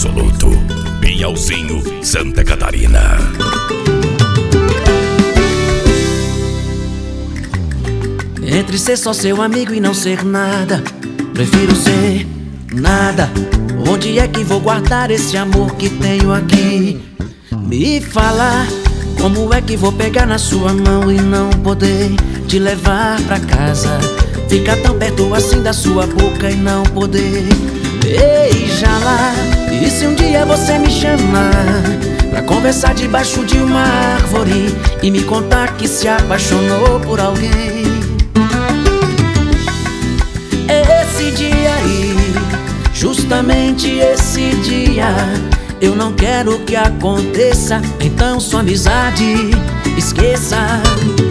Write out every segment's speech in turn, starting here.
absoluto. Pinhalzinho, Santa Catarina. Entre ser só seu amigo e não ser nada, prefiro ser nada. Onde é que vou guardar esse amor que tenho aqui? Me fala, como é que vou pegar na sua mão e não poder te levar pra casa? Ficar tão perto assim da sua boca e não poder beijá-la. E se um dia você me chamar pra conversar debaixo de uma árvore e me contar que se apaixonou por alguém? Esse dia aí, justamente esse dia, eu não quero que aconteça, então sua amizade esqueça.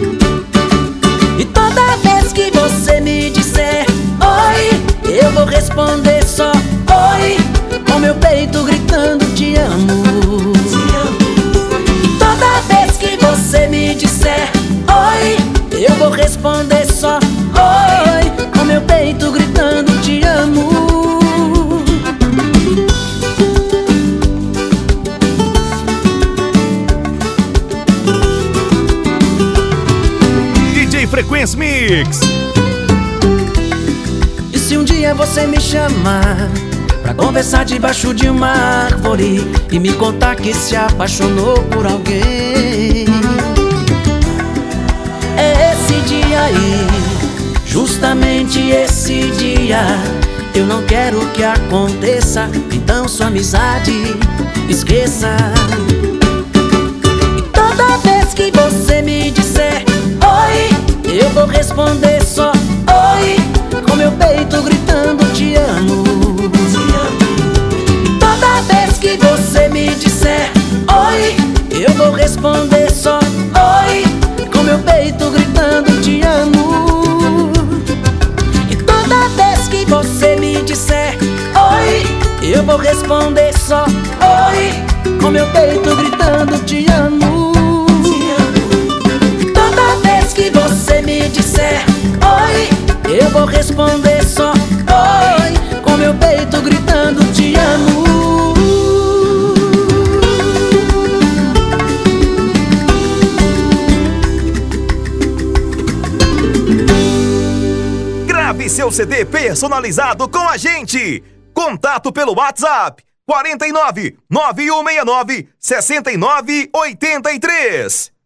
E toda vez que você me disser oi, eu vou responder só oi, com meu peito gritando te amo. E toda vez que você me disser oi, eu vou responder só oi, com meu peito gritando te amo. Frequência Mix. E se um dia você me chamar pra conversar debaixo de uma árvore e me contar que se apaixonou por alguém? É esse dia aí, justamente esse dia, eu não quero que aconteça, então sua amizade esqueça. E toda vez que você me disser oi, eu vou responder só oi, com meu peito gritando te amo. E toda vez que você me disser oi, eu vou responder só oi, com meu peito gritando te amo. E toda vez que você me disser oi, eu vou responder só oi, com meu peito gritando te amo. Que você me disser oi, eu vou responder só oi, com meu peito gritando te amo. Grave seu CD personalizado com a gente. Contato pelo WhatsApp 49 9169 6983.